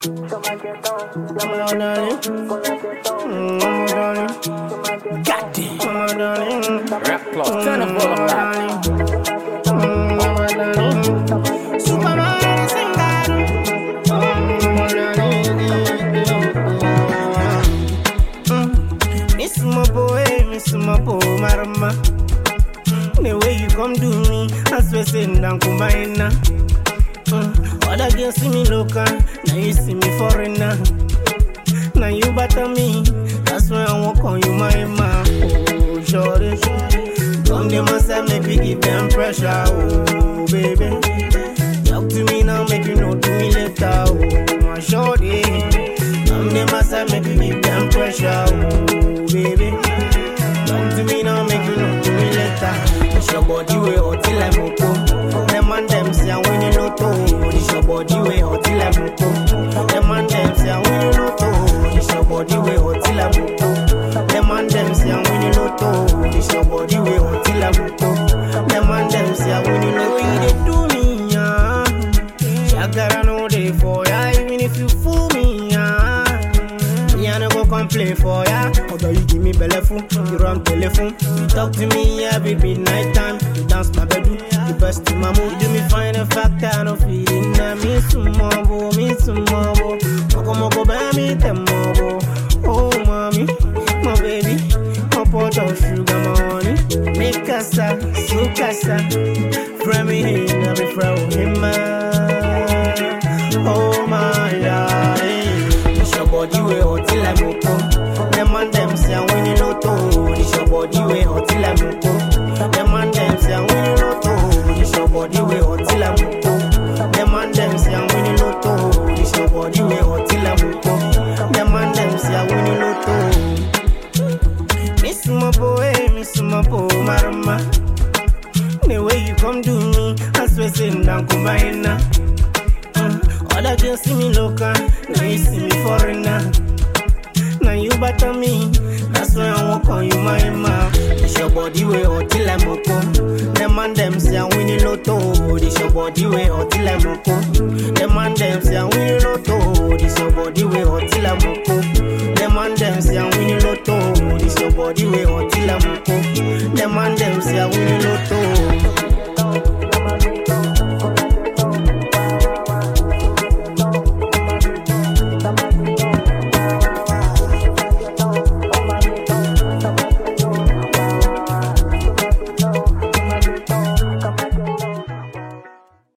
Rap plus, turn up all of that. Miss my boy, marama. The way you come do me, I swear sitting down combine. Other girls see me local, now you see me foreigner. Now you butter me, that's why I walk on you, my man. Oh, shorty, come them myself, make me give them pressure. Oh, baby, talk to me now, make you know to me later. Oh, my shorty, come them myself, make me give them pressure. Oh, baby, talk to me now, make you know to me later. It's your body way hot till I'm okay. Them and them say I'm winning lotto. It's your body way hot till I'm okay. Them and them say I'm winning lotto. It's your body way hot till I'm okay. Them and them say I'm winning lotto. It's your body way hot till I'm okay. Them and them say I'm winning lotto. They do me, yeah. Shagara no day for ya. Even if you fool me, yeah. Me I no go complain for ya. Although you give me bellyful, you run telephone. You talk to me every midnight time. You dance my bedroom, the best in my mood. You do me find a fact I no feeling. Me tomorrow, me tomorrow. Moko buy me tomorrow. Oh mommy, my baby, my pot of sugar money. Make casa, so casa. Friend me in, I be friend him man. Oh my darling, it's your body way hot till I'm okay. Them and them say I'm winning lotto. It's your body way hot till I'm okay. Them and them say I'm winning lotto. It's your body way hot till I'm okay. Them and them say I'm winning lotto. It's your body way hot till I'm okay. Them and them say I'm winning lotto. Miss my boy, marama. The way you come do me, I swear sitting down combine. Other girls see me local, now you see me foreigner. Now you butter me, that's why I walk on you, my man. It's your body way hot till I'm okay. Them and them say I'm winning lotto. It's your body way hot till I'm okay. Them and them say I'm winning lotto. It's your body way hot till I'm okay.